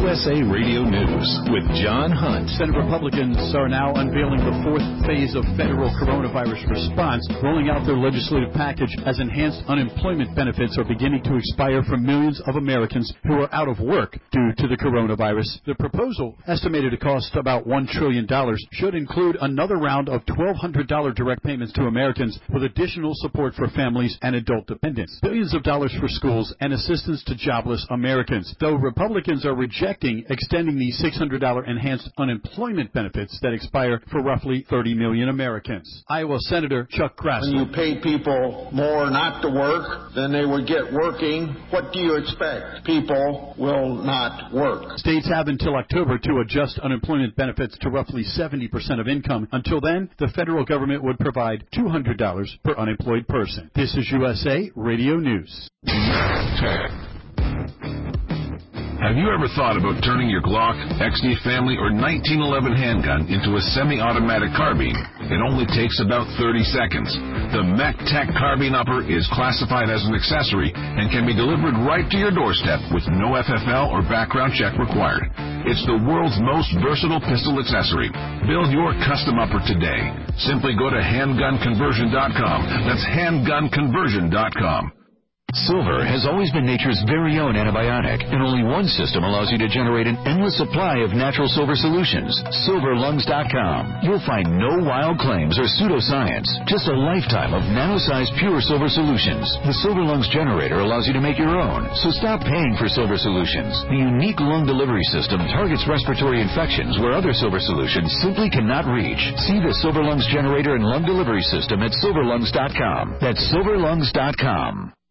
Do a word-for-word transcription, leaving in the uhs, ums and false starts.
U S A Radio News with John Hunt. Senate Republicans are now unveiling the fourth phase of federal coronavirus response. Rolling out their legislative package as enhanced unemployment benefits are beginning to expire for millions of Americans who are out of work due to the coronavirus. The proposal, estimated to cost about one trillion dollars, should include another round of twelve hundred dollars direct payments to Americans with additional support for families and adult dependents, billions of dollars for schools, and assistance to jobless Americans. Though Republicans are rejecting extending the six hundred dollars enhanced unemployment benefits that expire for roughly thirty million Americans. Iowa Senator Chuck Grassley. When you pay people more not to work than they would get working, what do you expect? People will not work. States have until October to adjust unemployment benefits to roughly seventy percent of income. Until then, the federal government would provide two hundred dollars per unemployed person. This is U S A Radio News. Have you ever thought about turning your Glock, X D Family, or nineteen eleven handgun into a semi-automatic carbine? It only takes about thirty seconds. The MacTac Carbine Upper is classified as an accessory and can be delivered right to your doorstep with no F F L or background check required. It's the world's most versatile pistol accessory. Build your custom upper today. Simply go to handgun conversion dot com. That's handgun conversion dot com. Silver has always been nature's very own antibiotic, and only one system allows you to generate an endless supply of natural silver solutions. silver lungs dot com. You'll find no wild claims or pseudoscience, just a lifetime of nano-sized pure silver solutions. The Silver Lungs generator allows you to make your own, so stop paying for silver solutions. The unique lung delivery system targets respiratory infections where other silver solutions simply cannot reach. See the Silver Lungs generator and lung delivery system at silver lungs dot com. That's silver lungs dot com.